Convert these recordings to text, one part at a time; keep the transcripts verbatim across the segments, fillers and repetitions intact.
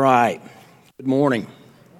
right. Good morning.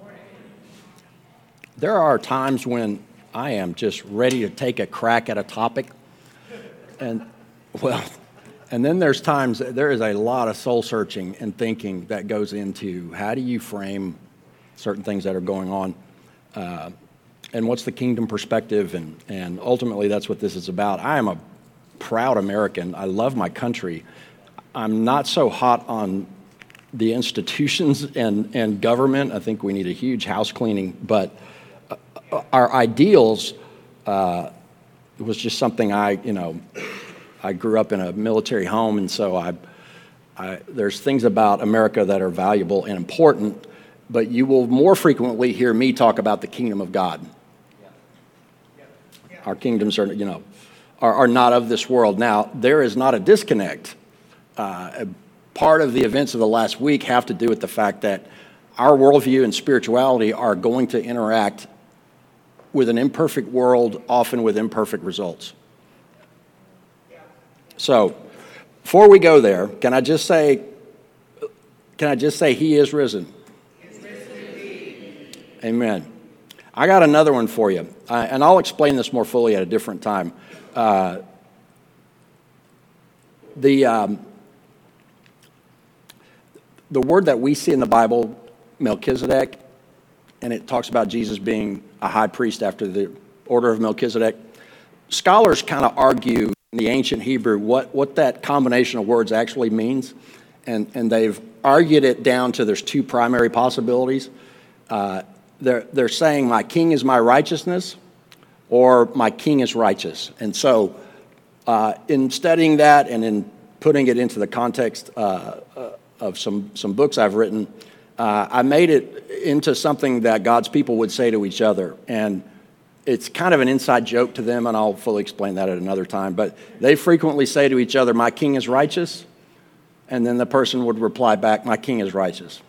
There are times when I am just ready to take a crack at a topic, and well, and then there's times that there is a lot of soul searching and thinking that goes into how do you frame certain things that are going on, uh, and what's the kingdom perspective, and and ultimately that's what this is about. I am a proud American. I love my country. I'm not so hot on the institutions and, and government. I think we need a huge house cleaning, but uh, our ideals uh, was just something I, you know, I grew up in a military home, and so I, I, there's things about America that are valuable and important, but you will more frequently hear me talk about the kingdom of God. Our kingdoms are, you know, are, are not of this world. Now, there is not a disconnect. Uh, Part of the events of the last week have to do with the fact that our worldview and spirituality are going to interact with an imperfect world, often with imperfect results. So, before we go there, can I just say, can I just say He is risen? He is risen indeed. Amen. I got another one for you, uh, and I'll explain this more fully at a different time. Uh, the um, The word that we see in the Bible, Melchizedek, and it talks about Jesus being a high priest after the order of Melchizedek. Scholars kind of argue in the ancient Hebrew what, what that combination of words actually means, and, and they've argued it down to there's two primary possibilities. Uh, they're, they're saying my king is my righteousness, or my king is righteous. And so uh, in studying that and in putting it into the context uh, uh, of some, some books I've written, uh, I made it into something that God's people would say to each other. And it's kind of an inside joke to them, and I'll fully explain that at another time. But they frequently say to each other, my king is righteous. And then the person would reply back, my king is righteous.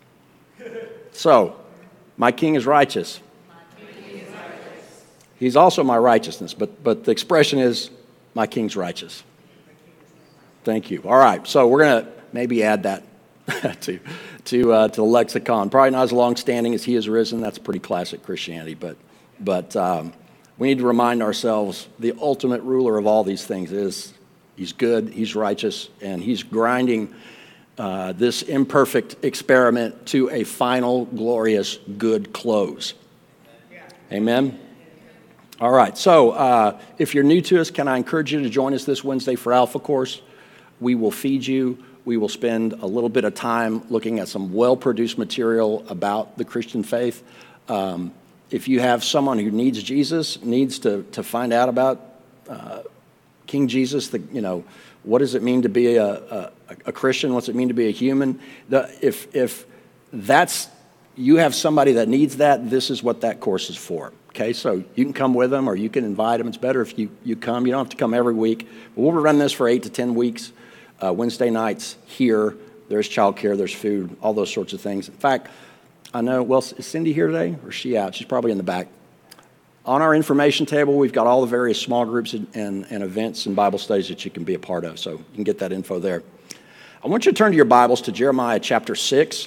So, my king is righteous. My king is righteous. He's also my righteousness. But, but the expression is, my king's righteous. Thank you. All right, so we're going to maybe add that to to uh, to the lexicon. Probably not as long-standing as He is risen. That's pretty classic Christianity. But but um, we need to remind ourselves the ultimate ruler of all these things is He's good, He's righteous, and He's grinding uh, this imperfect experiment to a final, glorious, good close. Amen? All right. So uh, if you're new to us, can I encourage you to join us this Wednesday for Alpha Course? We will feed you. We will spend a little bit of time looking at some well-produced material about the Christian faith. Um, if you have someone who needs Jesus, needs to, to find out about uh, King Jesus, the, you know, what does it mean to be a, a, a Christian? What's it mean to be a human? The, if, if that's, you have somebody that needs that, this is what that course is for. Okay, so you can come with them or you can invite them. It's better if you, you come. You don't have to come every week. But we'll run this for eight to ten weeks. Uh, Wednesday nights here, there's childcare, there's food, all those sorts of things. In fact, I know, well, is Cindy here today or is she out? She's probably in the back. On our information table, we've got all the various small groups and, and, and events and Bible studies that you can be a part of, so you can get that info there. I want you to turn to your Bibles to Jeremiah chapter six,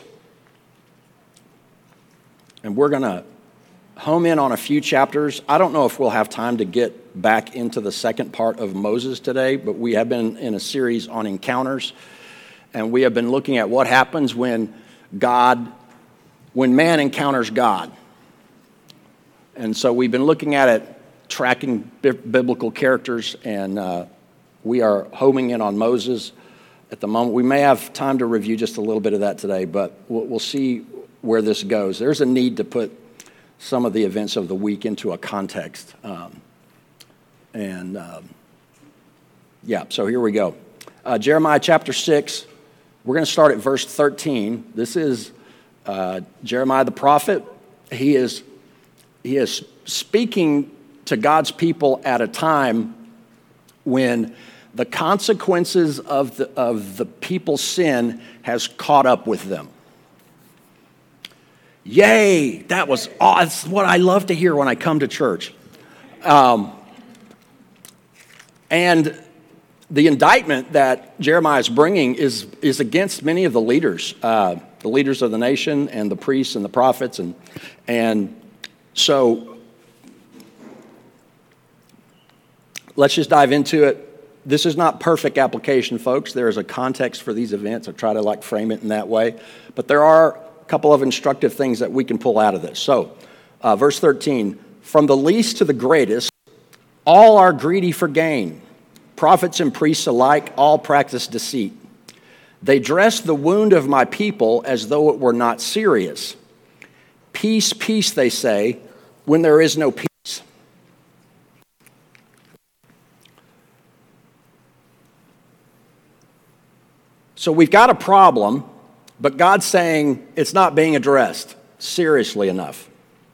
and we're going to home in on a few chapters. I don't know if we'll have time to get back into the second part of Moses today, but we have been in a series on encounters, and we have been looking at what happens when God, when man encounters God. And so we've been looking at it, tracking bi- biblical characters, and uh, we are homing in on Moses at the moment. We may have time to review just a little bit of that today, but we'll, we'll see where this goes. There's a need to put some of the events of the week into a context. Um, and, um, yeah, so here we go. Uh, Jeremiah chapter six, we're going to start at verse thirteen. This is uh, Jeremiah the prophet. He is, he is speaking to God's people at a time when the consequences of the, of the people's sin has caught up with them. Yay! That was oh, that's what I love to hear when I come to church. Um, and the indictment that Jeremiah is bringing is, is against many of the leaders, uh, the leaders of the nation and the priests and the prophets. And, and so let's just dive into it. This is not perfect application, folks. There is a context for these events. I try to like frame it in that way. But there are a couple of instructive things that we can pull out of this. So, uh, verse thirteen, from the least to the greatest, all are greedy for gain. Prophets and priests alike, all practice deceit. They dress the wound of my people as though it were not serious. Peace, peace, they say, when there is no peace. So we've got a problem, but God's saying it's not being addressed seriously enough.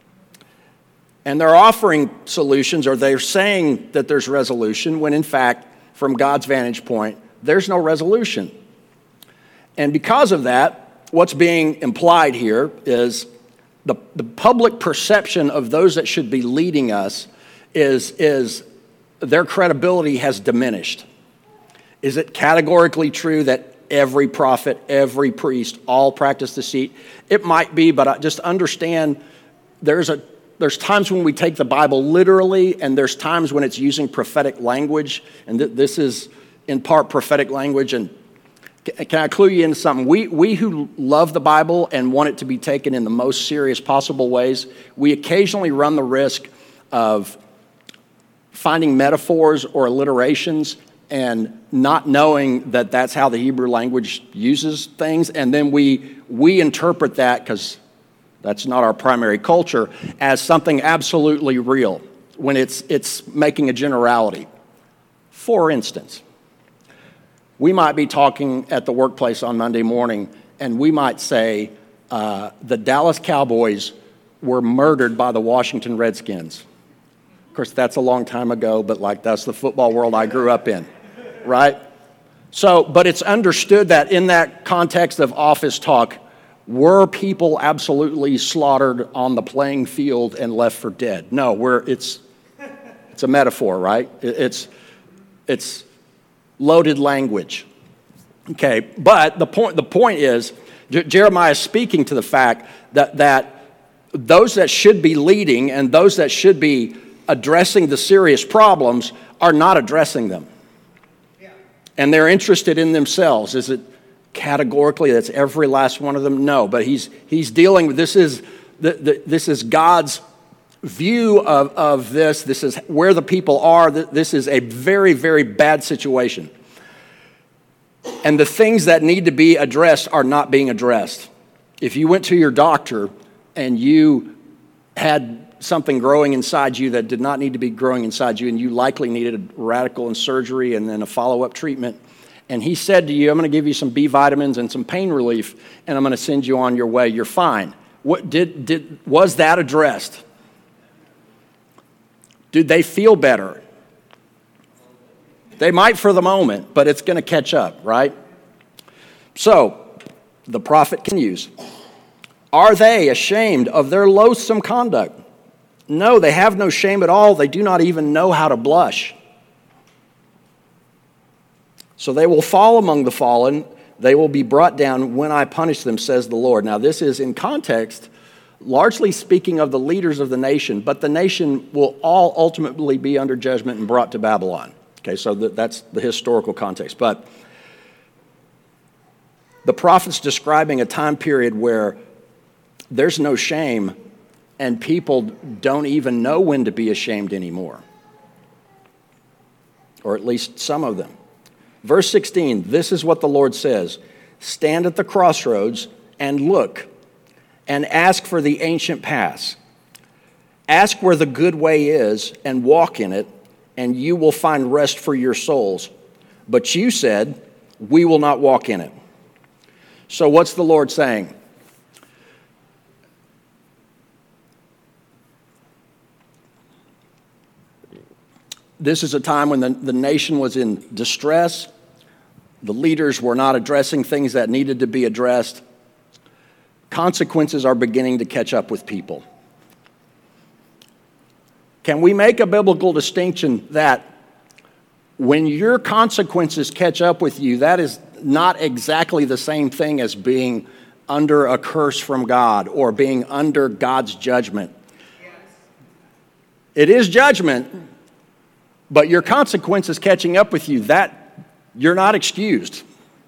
And they're offering solutions, or they're saying that there's resolution, when in fact, from God's vantage point, there's no resolution. And because of that, what's being implied here is the, the public perception of those that should be leading us is, is their credibility has diminished. Is it categorically true that every prophet, every priest, all practice deceit? It might be, but I just understand there's a There's times when we take the Bible literally, and there's times when it's using prophetic language, and th- this is in part prophetic language. And c- can I clue you into something? We, we who love the Bible and want it to be taken in the most serious possible ways, we occasionally run the risk of finding metaphors or alliterations and not knowing that that's how the Hebrew language uses things, and then we we interpret that, because that's not our primary culture, as something absolutely real when it's it's making a generality. For instance, we might be talking at the workplace on Monday morning, and we might say uh, the Dallas Cowboys were murdered by the Washington Redskins. Of course, that's a long time ago, but like that's the football world I grew up in, right? So, but it's understood that in that context of office talk, were people absolutely slaughtered on the playing field and left for dead? No, we're, it's it's a metaphor, right? It's it's loaded language. Okay, but the point the point is, J- Jeremiah is speaking to the fact that that those that should be leading and those that should be addressing the serious problems are not addressing them, and they're interested in themselves. Is it categorically that's every last one of them? No, but he's he's dealing with this is the, the, this is God's view of, of this. This is where the people are. This is a very, very bad situation. And the things that need to be addressed are not being addressed. If you went to your doctor and you had something growing inside you that did not need to be growing inside you, and you likely needed a radical and surgery and then a follow-up treatment, and he said to you, I'm going to give you some B vitamins and some pain relief, and I'm going to send you on your way. You're fine. What did did was that addressed? Did they feel better? They might for the moment, but it's going to catch up, right? So, the prophet continues. Are they ashamed of their loathsome conduct? No, they have no shame at all. They do not even know how to blush. So they will fall among the fallen. They will be brought down when I punish them, says the Lord. Now, this is in context, largely speaking of the leaders of the nation, but the nation will all ultimately be under judgment and brought to Babylon. Okay, so that's the historical context. But the prophet's describing a time period where there's no shame and people don't even know when to be ashamed anymore, or at least some of them. Verse sixteen, this is what the Lord says. Stand at the crossroads and look and ask for the ancient paths. Ask where the good way is and walk in it, and you will find rest for your souls. But you said, we will not walk in it. So what's the Lord saying? This is a time when the, the nation was in distress. The leaders were not addressing things that needed to be addressed. Consequences are beginning to catch up with people. Can we make a biblical distinction that When your consequences catch up with you, that is not exactly the same thing as being under a curse from God or being under God's judgment. It is judgment, but your consequences catching up with you, that you're not excused.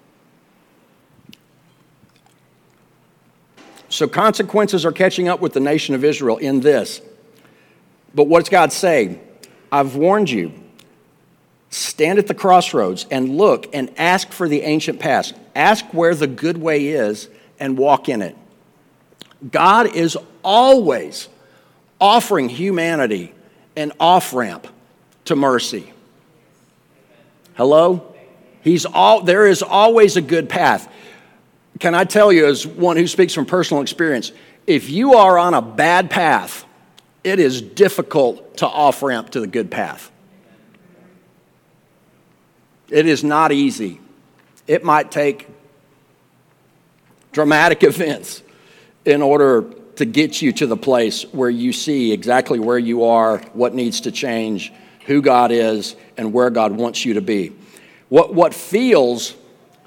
So consequences are catching up with the nation of Israel in this. But what's God say? I've warned you. Stand at the crossroads and look and ask for the ancient past. Ask where the good way is and walk in it. God is always offering humanity an off-ramp to mercy. Hello? He's all, there is always a good path. Can I tell you, as one who speaks from personal experience, if you are on a bad path, it is difficult to off-ramp to the good path. It is not easy. It might take dramatic events in order to get you to the place where you see exactly where you are, what needs to change, who God is, and where God wants you to be. What, what feels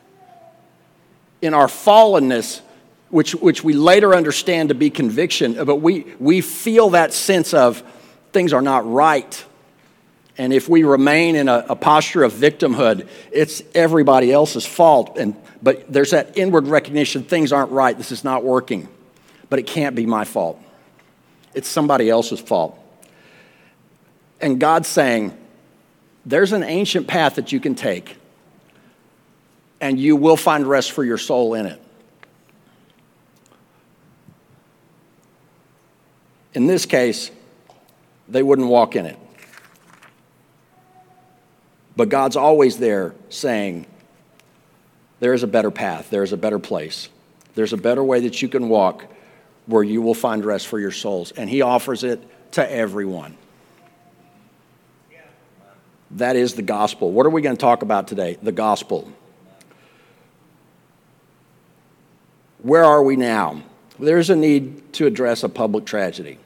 in our fallenness, which, which we later understand to be conviction, but we, we feel that sense of things are not right. And if we remain in a, a posture of victimhood, it's everybody else's fault. And, but there's that inward recognition, things aren't right, this is not working. But it can't be my fault. It's somebody else's fault. And God's saying, there's an ancient path that you can take, and you will find rest for your soul in it. In this case, they wouldn't walk in it. But God's always there saying, there is a better path, there is a better place. There's a better way that you can walk where you will find rest for your souls. And he offers it to everyone. That is the gospel. What are we going to talk about today? The gospel. Where are we now? There's a need to address a public tragedy.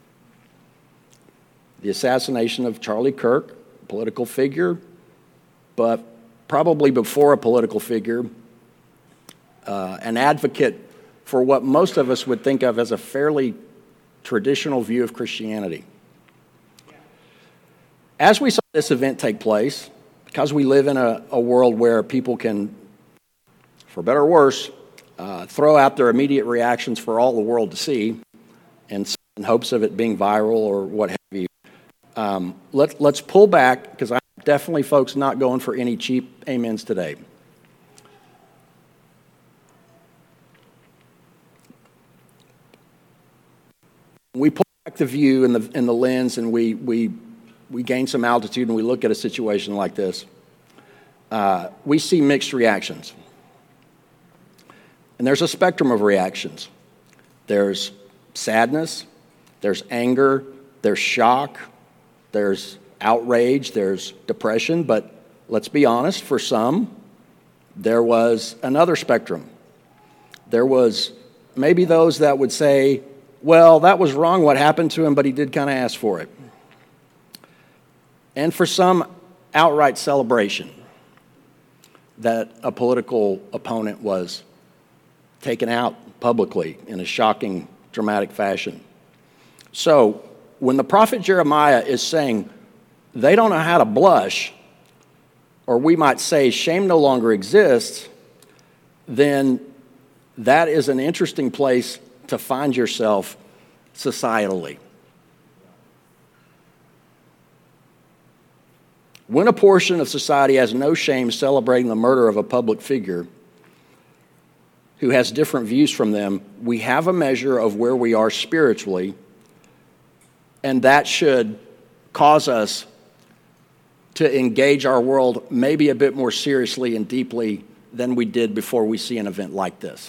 The assassination of Charlie Kirk, a political figure, but probably before a political figure, uh, an advocate for what most of us would think of as a fairly traditional view of Christianity. As we saw this event take place, because we live in a, a world where people can, for better or worse, uh, throw out their immediate reactions for all the world to see, and in hopes of it being viral or what have you, um, let, let's pull back, because I'm definitely, folks, not going for any cheap amens today. We pull back the view and the, and the lens, and we, we, we gain some altitude, and we look at a situation like this. Uh, we see mixed reactions. And there's a spectrum of reactions. There's sadness, there's anger, there's shock, there's outrage, there's depression, but let's be honest, for some, there was another spectrum. There was maybe those that would say, well, that was wrong what happened to him, but he did kind of ask for it. And for some, outright celebration that a political opponent was taken out publicly in a shocking, dramatic fashion. So when the prophet Jeremiah is saying they don't know how to blush, or we might say shame no longer exists, then that is an interesting place to find yourself societally. When a portion of society has no shame celebrating the murder of a public figure who has different views from them, we have a measure of where we are spiritually, and that should cause us to engage our world maybe a bit more seriously and deeply than we did before we see an event like this.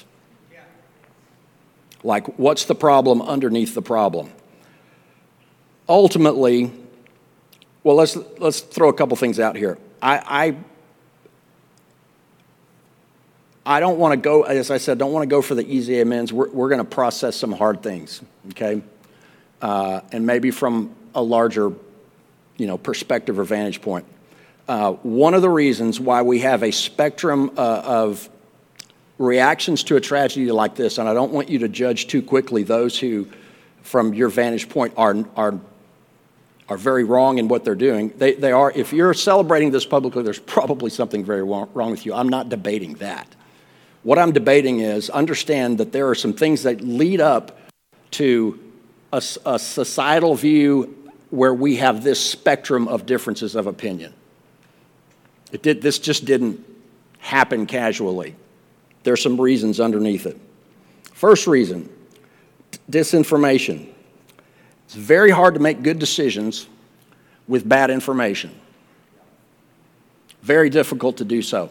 Like, what's the problem underneath the problem? Ultimately, well, let's let's throw a couple things out here. I I, I don't want to go, as I said, don't want to go for the easy amens. We're, we're going to process some hard things, okay? Uh, and maybe from a larger, you know, perspective or vantage point. uh, one of the reasons why we have a spectrum uh, of reactions to a tragedy like this, and I don't want you to judge too quickly those who, from your vantage point, are are are very wrong in what they're doing. They they are. If you're celebrating this publicly, there's probably something very wrong, wrong with you. I'm not debating that. What I'm debating is understand that there are some things that lead up to a, a societal view where we have this spectrum of differences of opinion. It did. This just didn't happen casually. There's some reasons underneath it. First reason, disinformation. It's very hard to make good decisions with bad information. Very difficult to do so.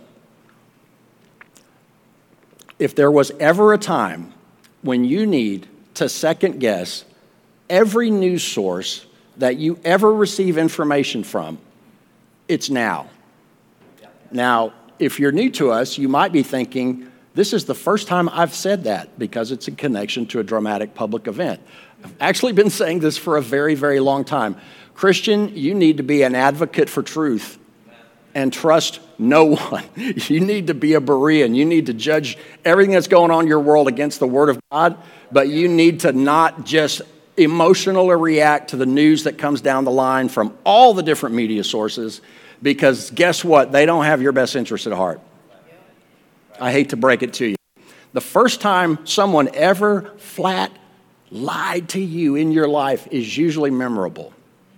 If there was ever a time when you need to second guess every news source that you ever receive information from, it's now. Now, if you're new to us, you might be thinking, this is the first time I've said that because it's in connection to a dramatic public event. I've actually been saying this for a very, very long time. Christian, you need to be an advocate for truth and trust no one. You need to be a Berean. You need to judge everything that's going on in your world against the Word of God, but you need to not just emotionally react to the news that comes down the line from all the different media sources, because guess what? They don't have your best interest at heart. I hate to break it to you. The first time someone ever flat lied to you in your life is usually memorable.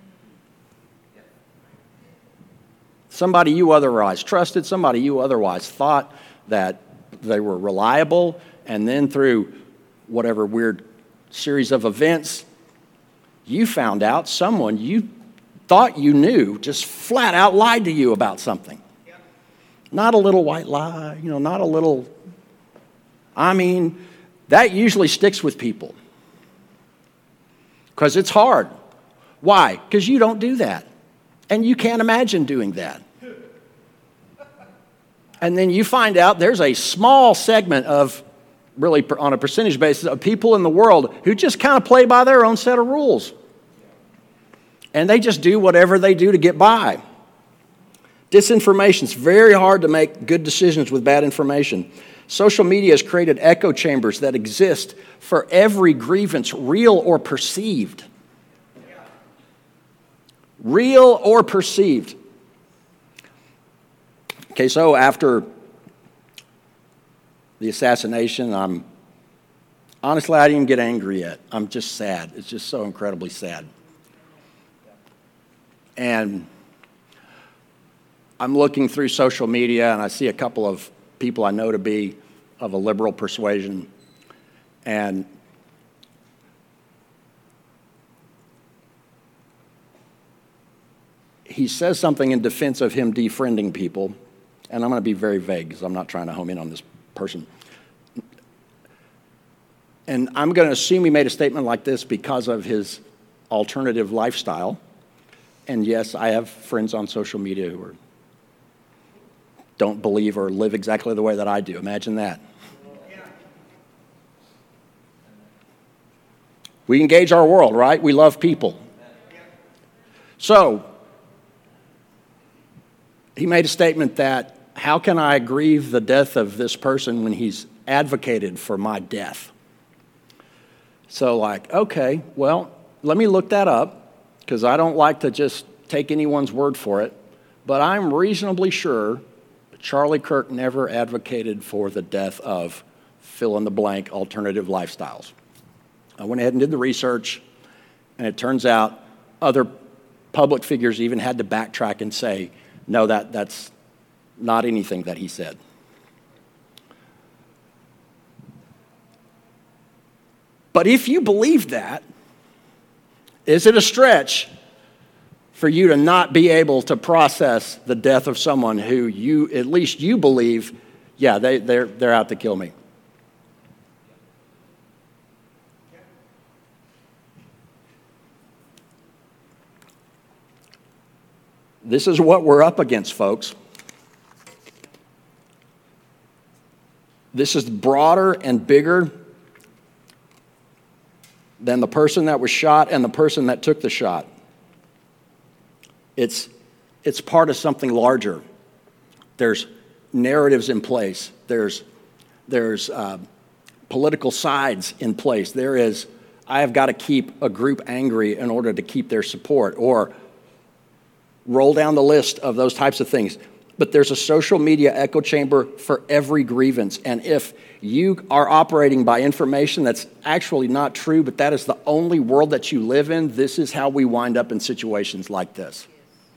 Somebody you otherwise trusted, somebody you otherwise thought that they were reliable, and then through whatever weird series of events, you found out someone you thought you knew just flat out lied to you about something. Not a little white lie, you know, not a little, I mean, that usually sticks with people. Because it's hard. Why? Because you don't do that. And you can't imagine doing that. And then you find out there's a small segment of, really on a percentage basis, of people in the world who just kind of play by their own set of rules. And they just do whatever they do to get by. Disinformation. It's very hard to make good decisions with bad information. Social media has created echo chambers that exist for every grievance, real or perceived. Real or perceived. Okay, so after the assassination, I'm honestly, I didn't even get angry yet. I'm just sad. It's just so incredibly sad. And I'm looking through social media, and I see a couple of people I know to be of a liberal persuasion, and he says something in defense of him defriending people, and I'm going to be very vague because I'm not trying to home in on this person. And I'm going to assume he made a statement like this because of his alternative lifestyle. And yes, I have friends on social media who are don't believe or live exactly the way that I do. Imagine that. We engage our world, right? We love people. So, he made a statement that, how can I grieve the death of this person when he's advocated for my death? So like, okay, well, let me look that up, because I don't like to just take anyone's word for it, but I'm reasonably sure Charlie Kirk never advocated for the death of fill-in-the-blank alternative lifestyles. I went ahead and did the research, and it turns out other public figures even had to backtrack and say, no, that, that's not anything that he said. But if you believe that, is it a stretch for you to not be able to process the death of someone who you, at least you believe, yeah, they, they're, they're out to kill me? This is what we're up against, folks. This is broader and bigger than the person that was shot and the person that took the shot. It's It's part of something larger. There's narratives in place. There's, there's uh, political sides in place. There is, I have got to keep a group angry in order to keep their support, or roll down the list of those types of things. But there's a social media echo chamber for every grievance. And if you are operating by information that's actually not true, but that is the only world that you live in, this is how we wind up in situations like this.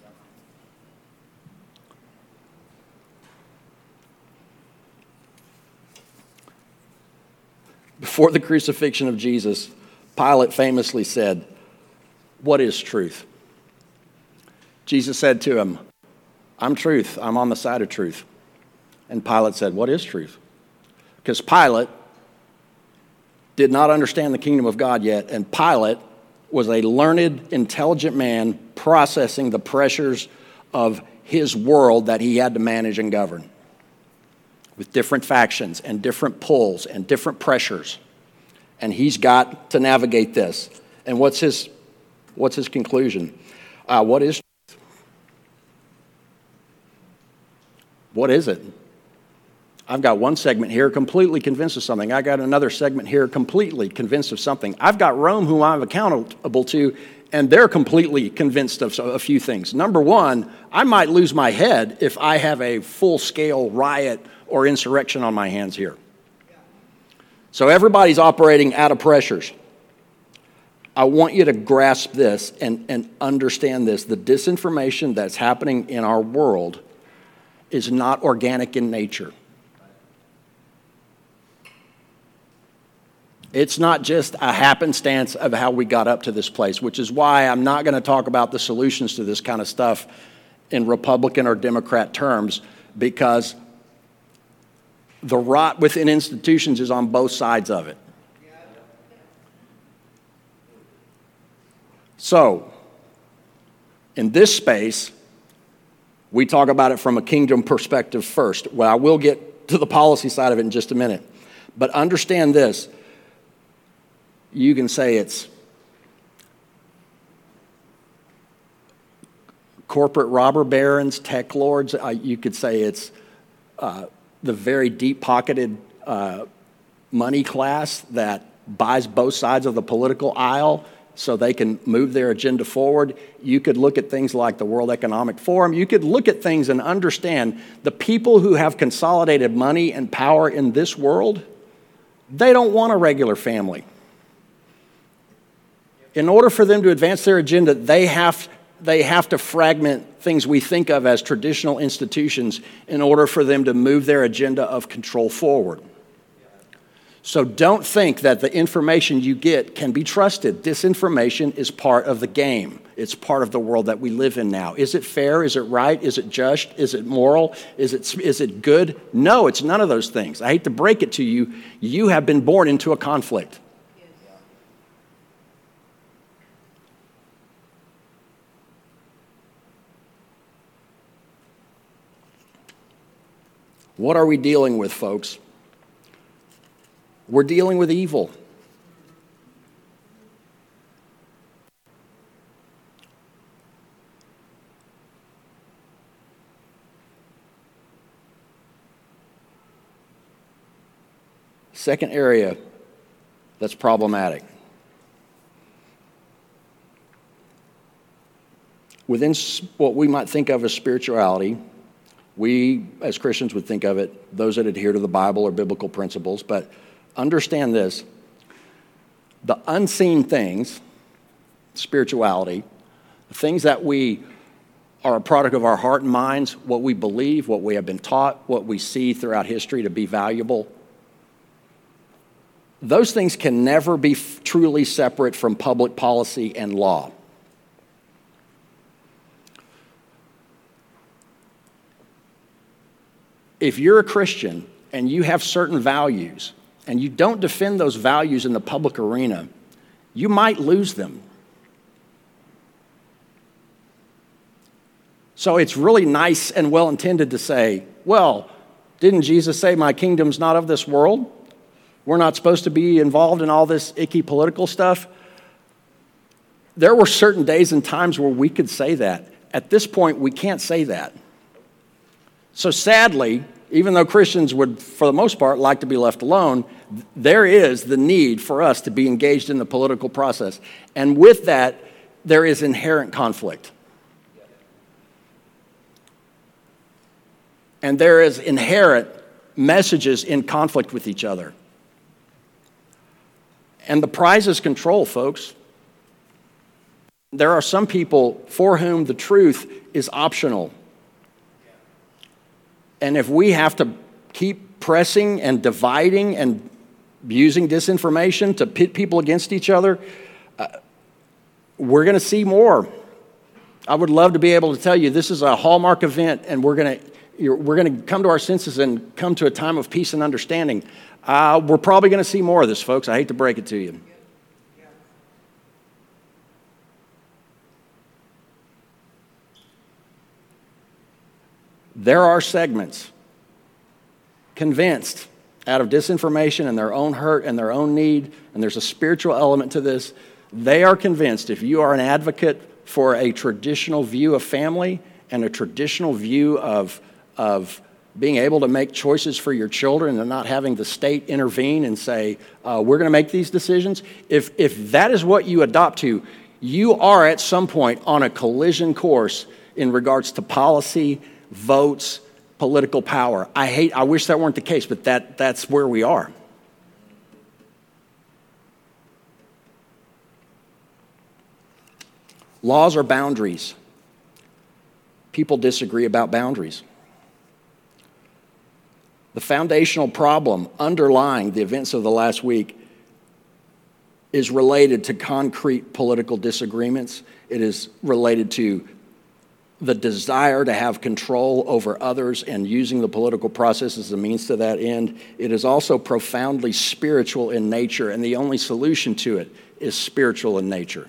Before the crucifixion of Jesus, Pilate famously said, "What is truth?" Jesus said to him, "I'm truth. I'm on the side of truth." And Pilate said, "What is truth?" Because Pilate did not understand the kingdom of God yet, and Pilate was a learned, intelligent man processing the pressures of his world that he had to manage and govern, with different factions and different pulls and different pressures. And he's got to navigate this. And what's his, what's his conclusion? Uh, what is truth? What is it? I've got one segment here completely convinced of something. I got another segment here completely convinced of something. I've got Rome, who I'm accountable to, and they're completely convinced of a few things. Number one, I might lose my head if I have a full-scale riot or insurrection on my hands here. So everybody's operating out of pressures. I want you to grasp this and, and understand this. The disinformation that's happening in our world is not organic in nature. It's not just a happenstance of how we got up to this place, which is why I'm not going to talk about the solutions to this kind of stuff in Republican or Democrat terms, because the rot within institutions is on both sides of it. So, in this space, we talk about it from a kingdom perspective first. Well, I will get to the policy side of it in just a minute. But understand this. You can say it's corporate robber barons, tech lords. Uh, you could say it's uh, the very deep-pocketed uh, money class that buys both sides of the political aisle so they can move their agenda forward. You could look at things like the World Economic Forum. You could look at things and understand the people who have consolidated money and power in this world, they don't want a regular family. In order for them to advance their agenda, they have, they have to fragment things we think of as traditional institutions in order for them to move their agenda of control forward. So don't think that the information you get can be trusted. Disinformation is part of the game. It's part of the world that we live in now. Is it fair? Is it right? Is it just? Is it moral? Is it, is it good? No, it's none of those things. I hate to break it to you. You have been born into a conflict. What are we dealing with, folks? We're dealing with evil. Second area that's problematic. Within what we might think of as spirituality, we, as Christians, would think of it, those that adhere to the Bible or biblical principles, but understand this. The unseen things, spirituality, the things that we are a product of our heart and minds, what we believe, what we have been taught, what we see throughout history to be valuable, those things can never be f- truly separate from public policy and law. If you're a Christian and you have certain values and you don't defend those values in the public arena, you might lose them. So it's really nice and well-intended to say, well, didn't Jesus say my kingdom's not of this world? We're not supposed to be involved in all this icky political stuff. There were certain days and times where we could say that. at this point, we can't say that. So sadly, even though Christians would, for the most part, like to be left alone, there is the need for us to be engaged in the political process. And with that, there is inherent conflict. And there is inherent messages in conflict with each other. And the prize is control, folks. There are some people for whom the truth is optional. And if we have to keep pressing and dividing and using disinformation to pit people against each other, uh, we're going to see more. I would love to be able to tell you this is a hallmark event and we're going to we're going to come to our senses and come to a time of peace and understanding. Uh, we're probably going to see more of this, folks. I hate to break it to you. There are segments convinced out of disinformation and their own hurt and their own need, and there's a spiritual element to this. They are convinced if you are an advocate for a traditional view of family and a traditional view of, of being able to make choices for your children and not having the state intervene and say, uh, we're going to make these decisions, if, if that is what you adopt to, you are at some point on a collision course in regards to policy, votes, political power. I hate, I wish that weren't the case, but that, that's where we are. Laws are boundaries. People disagree about boundaries. The foundational problem underlying the events of the last week is related to concrete political disagreements. It is related to the desire to have control over others and using the political process as a means to that end. It is also profoundly spiritual in nature, and the only solution to it is spiritual in nature.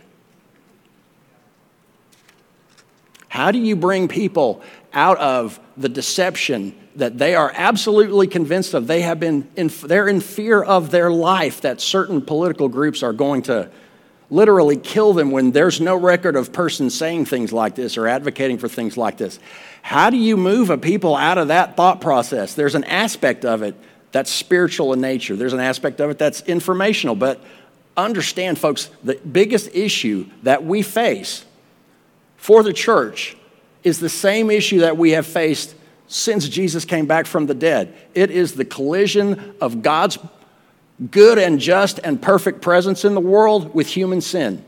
How do you bring people out of the deception that they are absolutely convinced of? They have been in, they're in fear of their life that certain political groups are going to literally kill them when there's no record of persons saying things like this or advocating for things like this. How do you move a people out of that thought process? There's an aspect of it that's spiritual in nature. There's an aspect of it that's informational. But understand, folks, the biggest issue that we face for the church is the same issue that we have faced since Jesus came back from the dead. It is the collision of God's good and just and perfect presence in the world with human sin.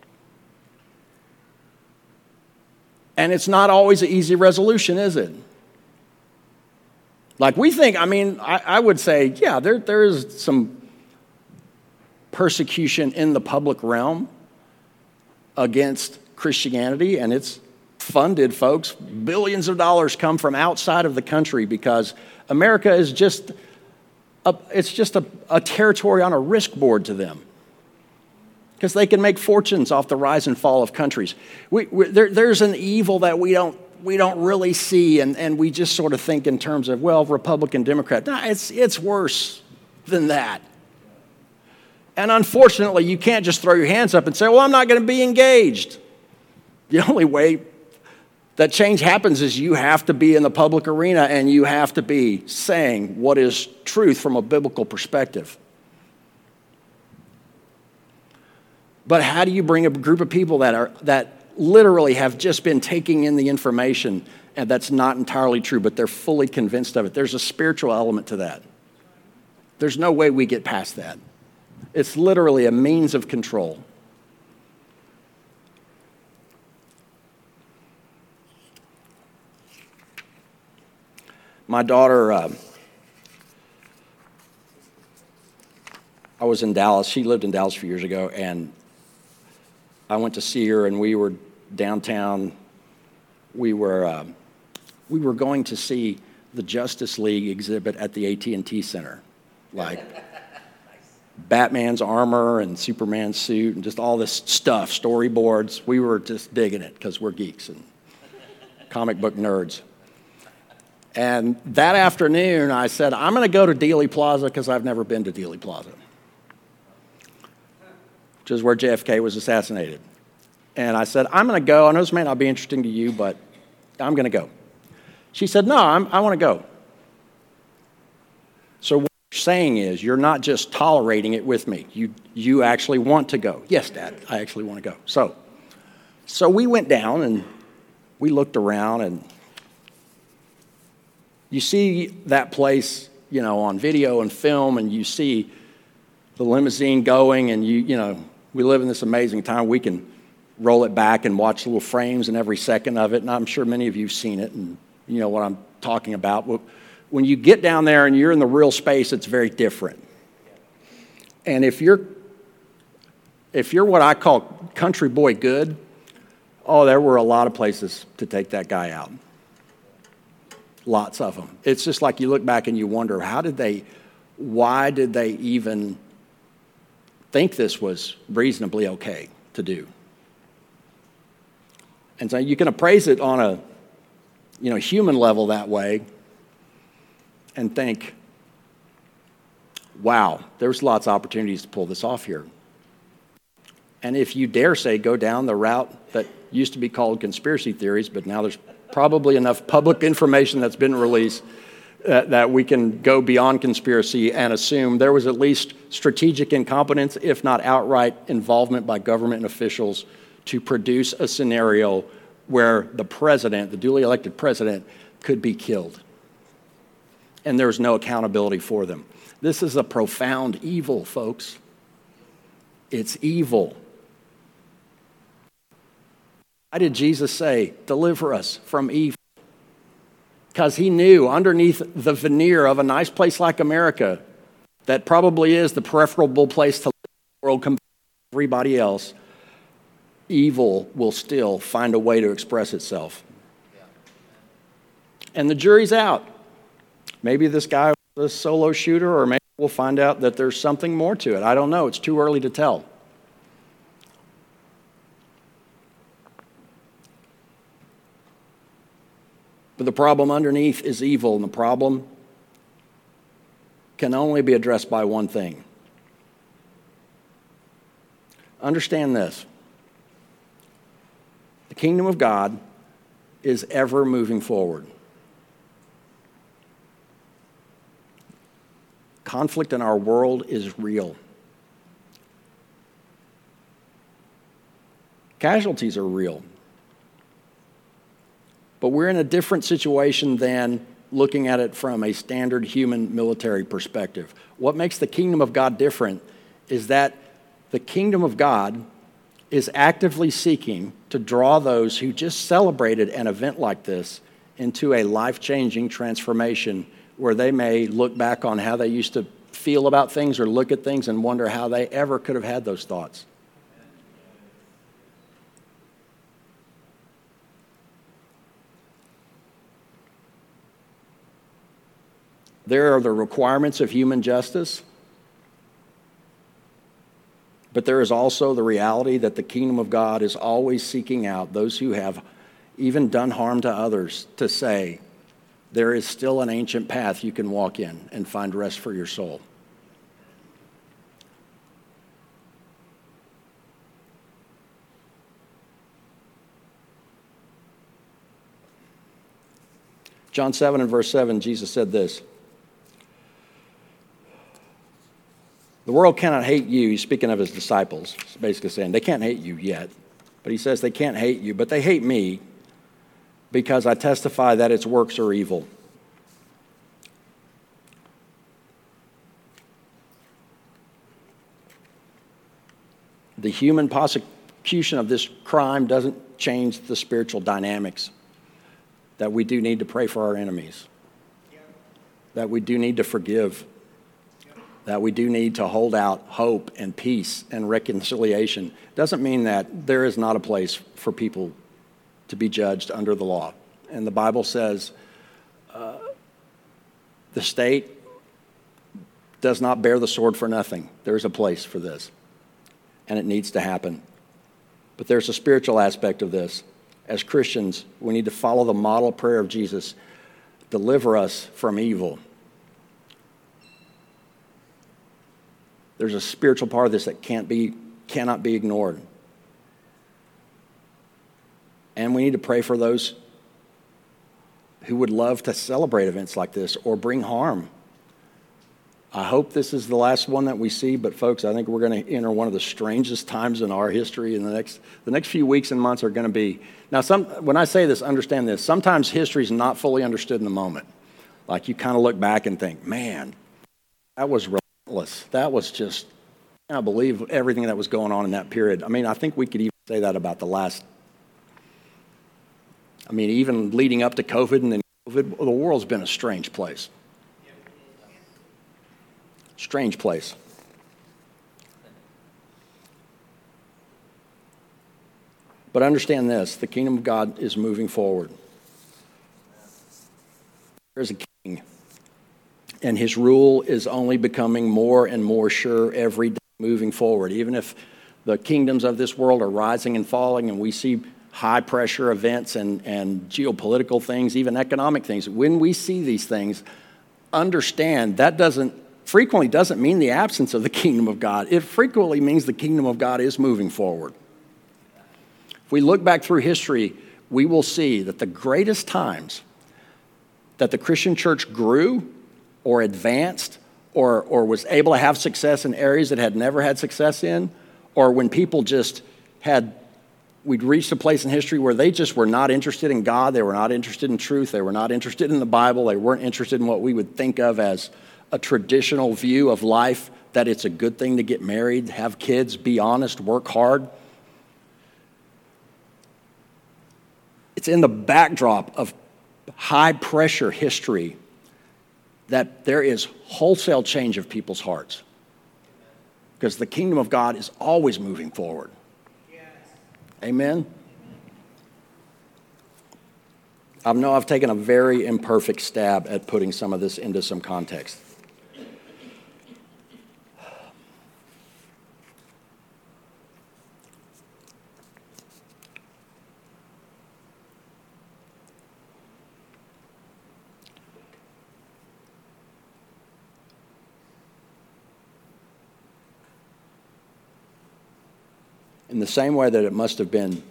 And it's not always an easy resolution, is it? Like we think, I mean, I, I would say, yeah, there, there is some persecution in the public realm against Christianity, and it's funded, folks. Billions of dollars come from outside of the country because America is just A, it's just a, a territory on a risk board to them because they can make fortunes off the rise and fall of countries. We, we, there, there's an evil that we don't we don't really see, and, and we just sort of think in terms of, well, Republican, Democrat. No, it's it's worse than that. And unfortunately, you can't just throw your hands up and say, well, I'm not going to be engaged. The only way that change happens is you have to be in the public arena and you have to be saying what is truth from a biblical perspective. But how do you bring a group of people that are that literally have just been taking in the information and that's not entirely true, but they're fully convinced of it? There's a spiritual element to that. There's no way we get past that. It's literally a means of control. My daughter, uh, I was in Dallas. She lived in Dallas a few years ago, and I went to see her, and we were downtown. We were uh, we were going to see the Justice League exhibit at the A T and T Center, like Batman's armor and Superman's suit and just all this stuff, storyboards. We were just digging it because we're geeks and comic book nerds. And that afternoon, I said, I'm going to go to Dealey Plaza because I've never been to Dealey Plaza, which is where J F K was assassinated. And I said, I'm going to go. I know this may not be interesting to you, but I'm going to go. She said, no, I'm, I want to go. So what you're saying is you're not just tolerating it with me. You, you actually want to go. Yes, Dad, I actually want to go. So, so we went down and we looked around, and you see that place, you know, on video and film, and you see the limousine going, and you, you know, we live in this amazing time. We can roll it back and watch little frames in every second of it, and I'm sure many of you have seen it, and you know what I'm talking about. When you get down there and you're in the real space, it's very different. And if you're, if you're what I call country boy good, oh, there were a lot of places to take that guy out. Lots of them. It's just like you look back and you wonder, how did they, why did they even think this was reasonably okay to do? And so you can appraise it on a, you know, human level that way and think, wow, there's lots of opportunities to pull this off here. And if you dare say go down the route that used to be called conspiracy theories, but now there's probably enough public information that's been released uh, that we can go beyond conspiracy and assume there was at least strategic incompetence, if not outright involvement by government officials to produce a scenario where the president, the duly elected president, could be killed. And there's no accountability for them. This is a profound evil, folks. It's evil. Why did Jesus say, deliver us from evil? Because he knew underneath the veneer of a nice place like America, that probably is the preferable place to live in the world compared to everybody else, evil will still find a way to express itself. And the jury's out. Maybe this guy was a solo shooter, or maybe we'll find out that there's something more to it. I don't know. It's too early to tell. But the problem underneath is evil, and the problem can only be addressed by one thing. Understand this. The kingdom of God is ever moving forward. Conflict in our world is real. Casualties are real. But we're in a different situation than looking at it from a standard human military perspective. What makes the kingdom of God different is that the kingdom of God is actively seeking to draw those who just celebrated an event like this into a life-changing transformation where they may look back on how they used to feel about things or look at things and wonder how they ever could have had those thoughts. There are the requirements of human justice, but there is also the reality that the kingdom of God is always seeking out those who have even done harm to others to say, there is still an ancient path you can walk in and find rest for your soul. John seven and verse seven, Jesus said this. The world cannot hate you. He's speaking of his disciples. He's basically saying they can't hate you yet. But he says they can't hate you, but they hate me because I testify that its works are evil. The human prosecution of this crime doesn't change the spiritual dynamics. That we do need to pray for our enemies. That we do need to forgive. That we do need to hold out hope and peace and reconciliation. Doesn't mean that there is not a place for people to be judged under the law. And the Bible says uh, the state does not bear the sword for nothing. There's a place for this, and it needs to happen. But there's a spiritual aspect of this. As Christians, we need to follow the model prayer of Jesus. Deliver us from evil. There's a spiritual part of this that can't be, cannot be ignored. And we need to pray for those who would love to celebrate events like this or bring harm. I hope this is the last one that we see, but folks, I think we're going to enter one of the strangest times in our history. In the next, the next few weeks and months are going to be. Now, some, when I say this, understand this. Sometimes history is not fully understood in the moment. Like you kind of look back and think, man, that was relentless. That was just, I can't believe everything that was going on in that period. I mean, I think we could even say that about the last, I mean, even leading up to COVID and then COVID, the world's been a strange place. Strange place. But understand this, the kingdom of God is moving forward. There's a king, and his rule is only becoming more and more sure every day moving forward. Even if the kingdoms of this world are rising and falling, and we see high pressure events and, and geopolitical things, even economic things, when we see these things, understand that doesn't frequently doesn't mean the absence of the kingdom of God. It frequently means the kingdom of God is moving forward. If we look back through history, we will see that the greatest times that the Christian church grew or advanced or, or was able to have success in areas that had never had success in, or when people just had, we'd reached a place in history where they just were not interested in God, they were not interested in truth, they were not interested in the Bible, they weren't interested in what we would think of as a traditional view of life, that it's a good thing to get married, have kids, be honest, work hard. It's in the backdrop of high pressure history that there is wholesale change of people's hearts. Because the kingdom of God is always moving forward. Yes. Amen? I know I've taken a very imperfect stab at putting some of this into some context. In the same way that it must have been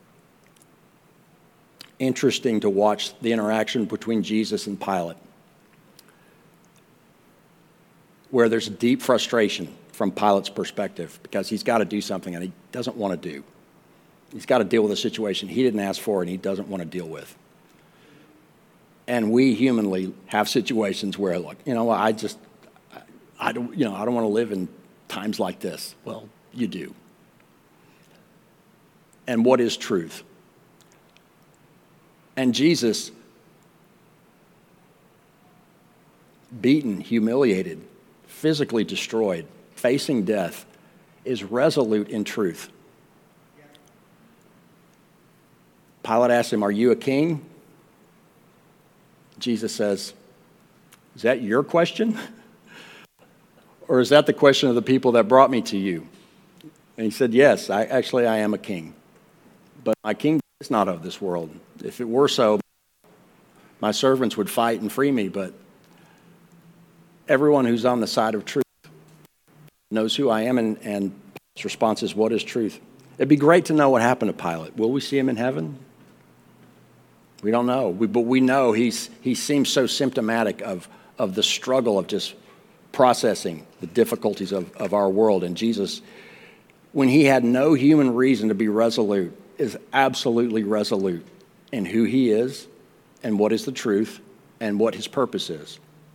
interesting to watch the interaction between Jesus and Pilate, where there's deep frustration from Pilate's perspective because he's got to do something and he doesn't want to do. He's got to deal with a situation he didn't ask for and he doesn't want to deal with. And we humanly have situations where, like, you know, I just, I, I don't, you know, I don't want to live in times like this. Well, you do. And what is truth? And Jesus, beaten, humiliated, physically destroyed, facing death, is resolute in truth. Pilate asks him, "Are you a king?" Jesus says, "Is that your question? Or is that the question of the people that brought me to you?" And he said, "Yes, I actually I am a king. But my kingdom is not of this world. If it were so, my servants would fight and free me. But everyone who's on the side of truth knows who I am." And, and his response is, "What is truth?" It'd be great to know what happened to Pilate. Will we see him in heaven? We don't know. We, but we know he's, he seems so symptomatic of, of the struggle of just processing the difficulties of, of our world. And Jesus, when he had no human reason to be resolute, is absolutely resolute in who he is and what is the truth and what his purpose is.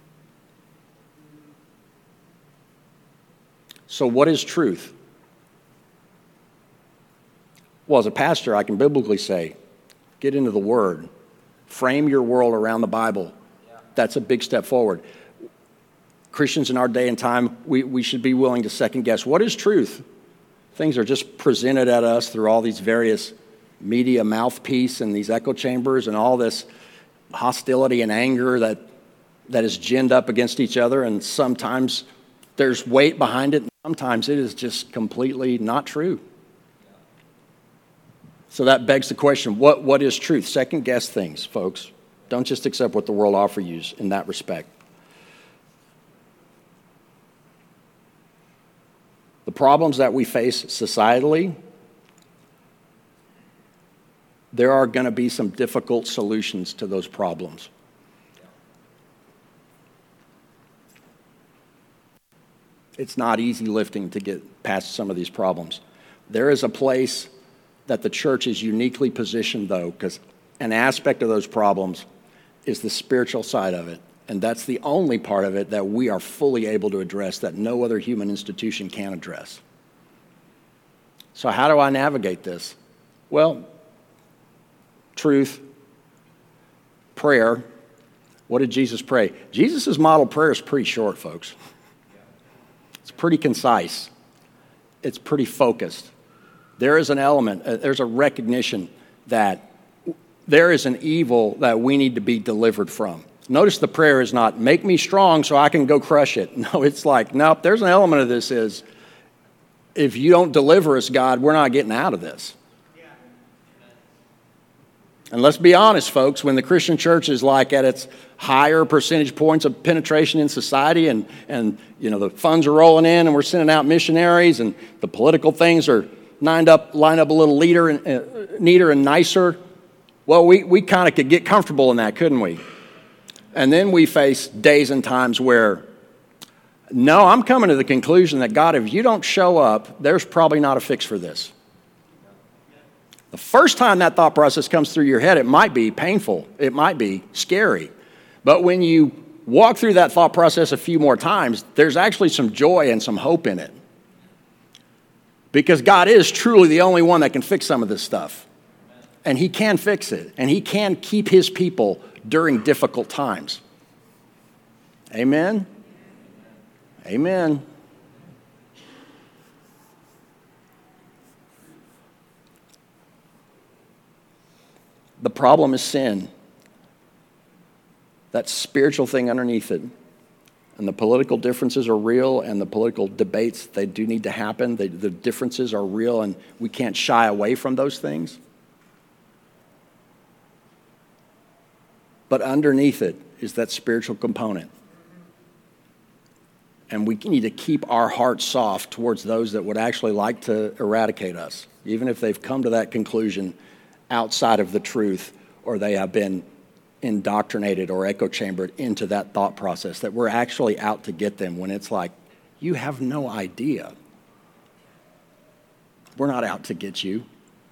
So what is truth? Well, as a pastor, I can biblically say, get into the Word. Frame your world around the Bible. That's a big step forward. Christians in our day and time, we, we should be willing to second guess. What is truth? Things are just presented at us through all these various media mouthpiece and these echo chambers and all this hostility and anger that that is ginned up against each other. And sometimes there's weight behind it. And sometimes it is just completely not true. So that begs the question, what, what is truth? Second guess things, folks. Don't just accept what the world offers you in that respect. The problems that we face societally there are going to be some difficult solutions to those problems. It's not easy lifting to get past some of these problems. There is a place that the church is uniquely positioned, though, because an aspect of those problems is the spiritual side of it. And that's the only part of it that we are fully able to address that no other human institution can address. So how do I navigate this? Well, truth, prayer. What did Jesus pray? Jesus' model prayer is pretty short, folks. It's pretty concise. It's pretty focused. There is an element, uh, there's a recognition that there is an evil that we need to be delivered from. Notice the prayer is not, make me strong so I can go crush it. No, it's like, nope, there's an element of this is, if you don't deliver us, God, we're not getting out of this. And let's be honest, folks, when the Christian church is like at its higher percentage points of penetration in society and, and you know, the funds are rolling in and we're sending out missionaries and the political things are lined up, lined up a little neater and, uh, neater and nicer, well, we, we kind of could get comfortable in that, couldn't we? And then we face days and times where, no, I'm coming to the conclusion that, God, if you don't show up, there's probably not a fix for this. The first time that thought process comes through your head, it might be painful. It might be scary. But when you walk through that thought process a few more times, there's actually some joy and some hope in it. Because God is truly the only one that can fix some of this stuff. And he can fix it. And he can keep his people during difficult times. Amen? Amen. The problem is sin. That spiritual thing underneath it. And the political differences are real, and the political debates, they do need to happen. They, the differences are real, and we can't shy away from those things. But underneath it is that spiritual component. And we need to keep our hearts soft towards those that would actually like to eradicate us, even if they've come to that conclusion outside of the truth, or they have been indoctrinated or echo chambered into that thought process, that we're actually out to get them when it's like, you have no idea. We're not out to get you.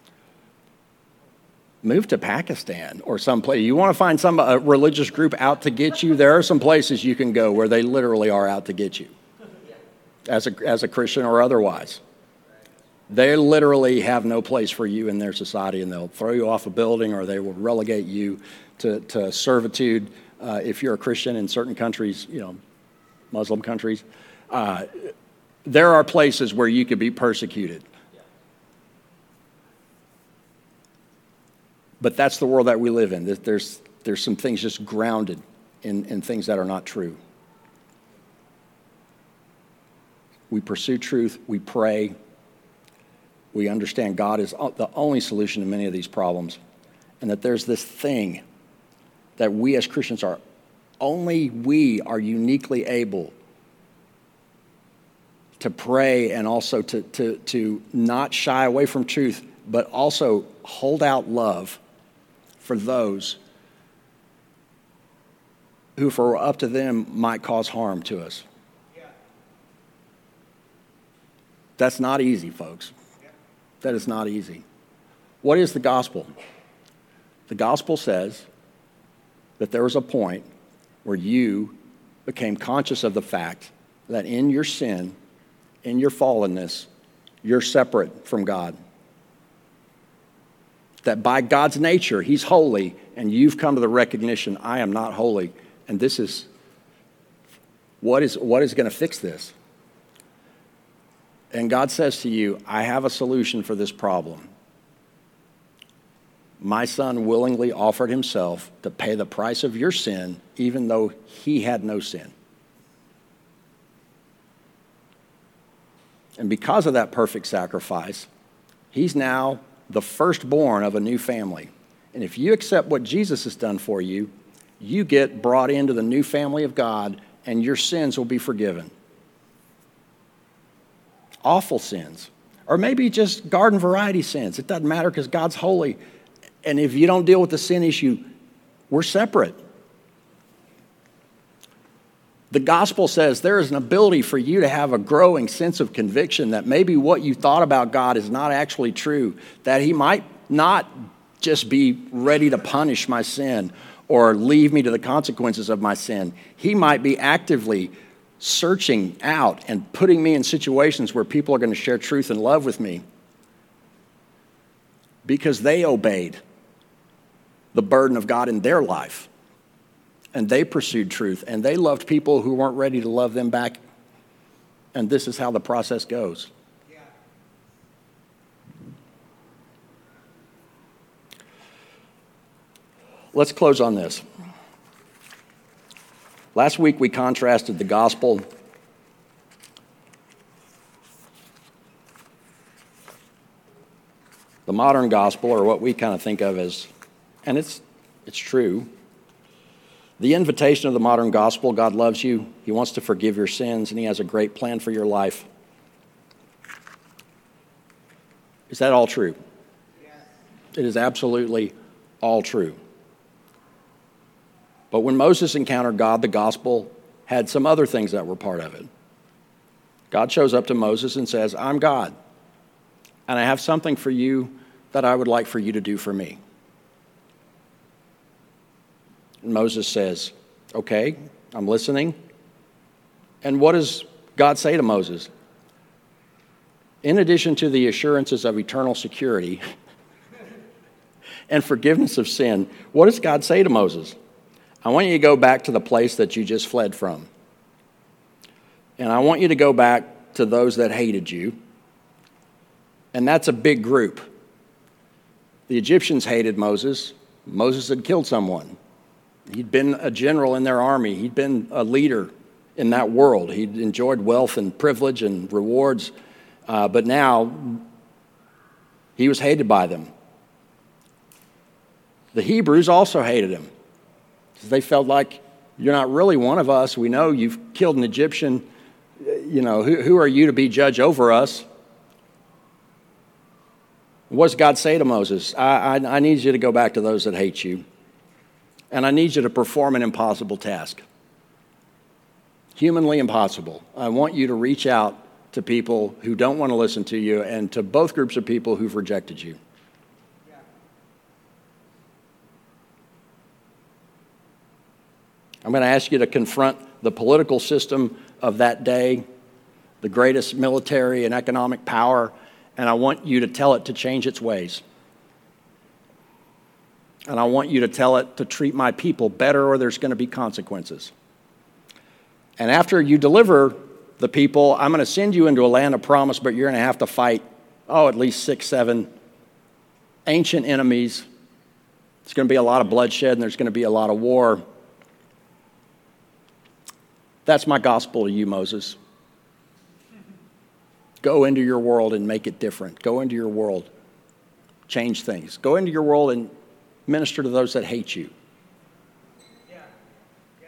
Move to Pakistan or someplace. You want to find some a religious group out to get you? There are some places you can go where they literally are out to get you, as a, as a Christian or otherwise. They literally have no place for you in their society, and they'll throw you off a building, or they will relegate you to, to servitude uh, if you're a Christian in certain countries, you know, Muslim countries. Uh, there are places where you could be persecuted. But that's the world that we live in. There's, there's some things just grounded in, in things that are not true. We pursue truth. We pray. We understand God is the only solution to many of these problems, and that there's this thing that we as Christians are, only we are uniquely able to pray and also to, to, to not shy away from truth, but also hold out love for those who, if it were up to them, might cause harm to us. That's not easy, folks. That is not easy. What is the gospel? The gospel says that there was a point where you became conscious of the fact that in your sin, in your fallenness, you're separate from God. That by God's nature, he's holy, and you've come to the recognition, I am not holy, and this is, what is, what is going to fix this? And God says to you, I have a solution for this problem. My son willingly offered himself to pay the price of your sin, even though he had no sin. And because of that perfect sacrifice, he's now the firstborn of a new family. And if you accept what Jesus has done for you, you get brought into the new family of God, and your sins will be forgiven. Awful sins, or maybe just garden variety sins. It doesn't matter because God's holy. And if you don't deal with the sin issue, we're separate. The gospel says there is an ability for you to have a growing sense of conviction that maybe what you thought about God is not actually true, that he might not just be ready to punish my sin or leave me to the consequences of my sin. He might be actively searching out and putting me in situations where people are going to share truth and love with me because they obeyed the burden of God in their life. And they pursued truth, and they loved people who weren't ready to love them back. And this is how the process goes. Yeah. Let's close on this. Last week we contrasted the gospel the modern gospel, or what we kind of think of as, and it's it's true, the invitation of the modern gospel: God loves you, he wants to forgive your sins, and he has a great plan for your life. Is that all true? Yes. It is absolutely all true. But when Moses encountered God, the gospel had some other things that were part of it. God shows up to Moses and says, I'm God, and I have something for you that I would like for you to do for me. And Moses says, okay, I'm listening. And what does God say to Moses? In addition to the assurances of eternal security and forgiveness of sin, what does God say to Moses? I want you to go back to the place that you just fled from. And I want you to go back to those that hated you. And that's a big group. The Egyptians hated Moses. Moses had killed someone. He'd been a general in their army. He'd been a leader in that world. He'd enjoyed wealth and privilege and rewards. Uh, but now, he was hated by them. The Hebrews also hated him. They felt like, you're not really one of us. We know you've killed an Egyptian. You know, who, who are you to be judge over us? What does God say to Moses? I, I, I need you to go back to those that hate you. And I need you to perform an impossible task. Humanly impossible. I want you to reach out to people who don't want to listen to you and to both groups of people who've rejected you. I'm going to ask you to confront the political system of that day, the greatest military and economic power, and I want you to tell it to change its ways. And I want you to tell it to treat my people better, or there's going to be consequences. And after you deliver the people, I'm going to send you into a land of promise, but you're going to have to fight, oh, at least six, seven ancient enemies. It's going to be a lot of bloodshed, and there's going to be a lot of war. That's my gospel to you, Moses. Go into your world and make it different. Go into your world. Change things. Go into your world and minister to those that hate you. Yeah. Yeah.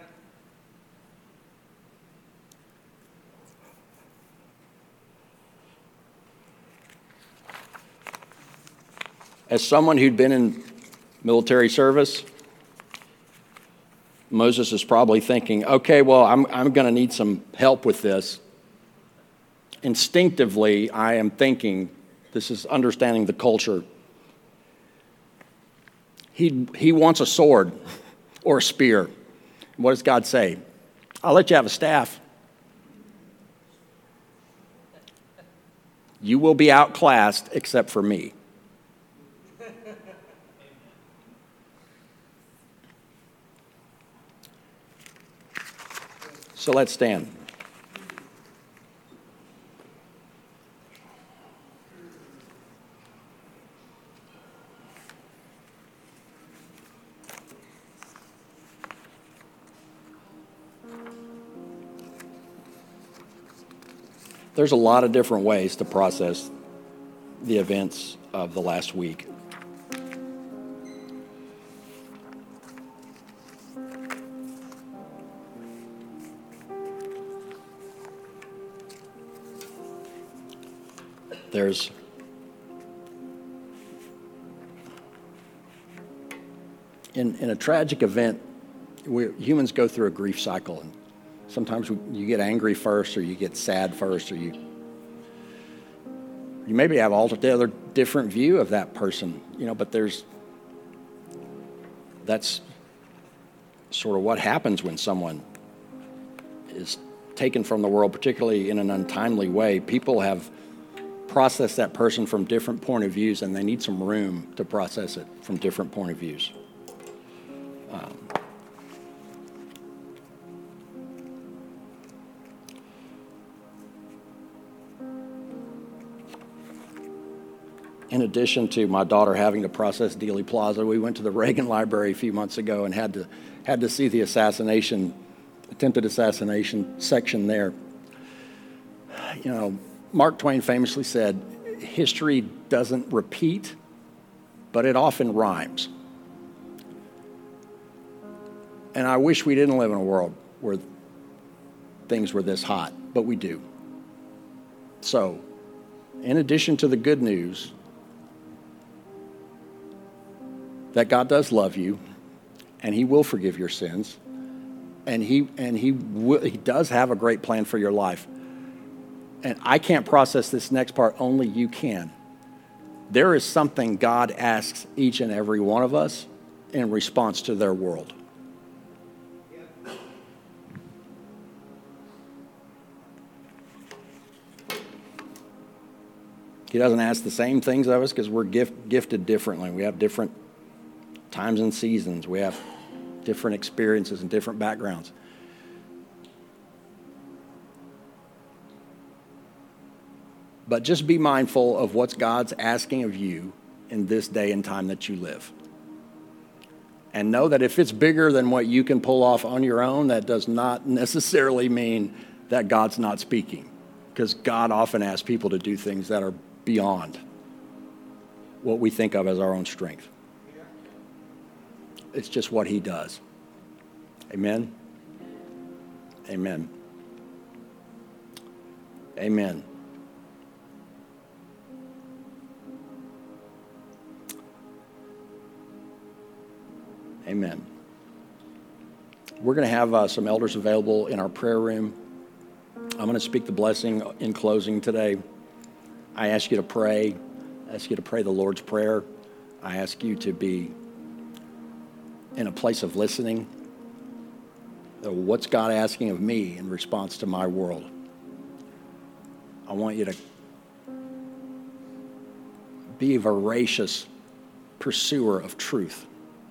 As someone who'd been in military service, Moses is probably thinking, okay, well, I'm, I'm going to need some help with this. Instinctively, I am thinking, this is understanding the culture. He, he wants a sword or a spear. What does God say? I'll let you have a staff. You will be outclassed except for me. So let's stand. There's a lot of different ways to process the events of the last week. There's in, in a tragic event, we humans go through a grief cycle. And sometimes we, you get angry first, or you get sad first, or you you maybe have altogether different view of that person, you know, but there's, that's sort of what happens when someone is taken from the world, particularly in an untimely way. People have processed that person from different point of views, and they need some room to process it from different point of views. Um, in addition to my daughter having to process Dealey Plaza, we went to the Reagan Library a few months ago and had to had to see the assassination, attempted assassination section there. You know, Mark Twain famously said, history doesn't repeat, but it often rhymes. And I wish we didn't live in a world where things were this hot, but we do. So, in addition to the good news that God does love you, and He will forgive your sins, and He and He will, He does have a great plan for your life. And I can't process this next part, only you can. There is something God asks each and every one of us in response to their world. He doesn't ask the same things of us because we're gift, gifted differently. We have different times and seasons. We have different experiences and different backgrounds. But just be mindful of what God's asking of you in this day and time that you live. And know that if it's bigger than what you can pull off on your own, that does not necessarily mean that God's not speaking. Because God often asks people to do things that are beyond what we think of as our own strength. It's just what He does. Amen? Amen. Amen. Amen. We're going to have uh, some elders available in our prayer room. I'm going to speak the blessing in closing today. I ask you to pray. I ask you to pray the Lord's Prayer. I ask you to be in a place of listening. What's God asking of me in response to my world? I want you to be a voracious pursuer of truth.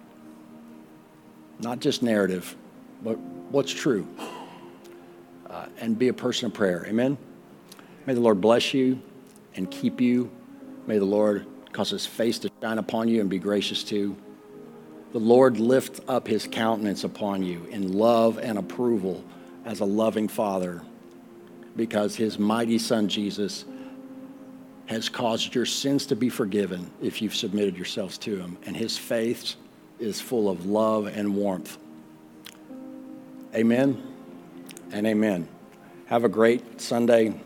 Not just narrative, but what's true. Uh, and be a person of prayer. Amen? May the Lord bless you and keep you. May the Lord cause His face to shine upon you and be gracious to you. The Lord lift up His countenance upon you in love and approval as a loving Father, because His mighty Son Jesus has caused your sins to be forgiven if you've submitted yourselves to Him. And His faith is full of love and warmth. Amen and amen. Have a great Sunday.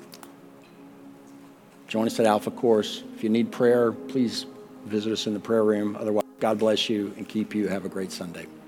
Join us at Alpha Course. If you need prayer, please visit us in the prayer room. Otherwise, God bless you and keep you. Have a great Sunday.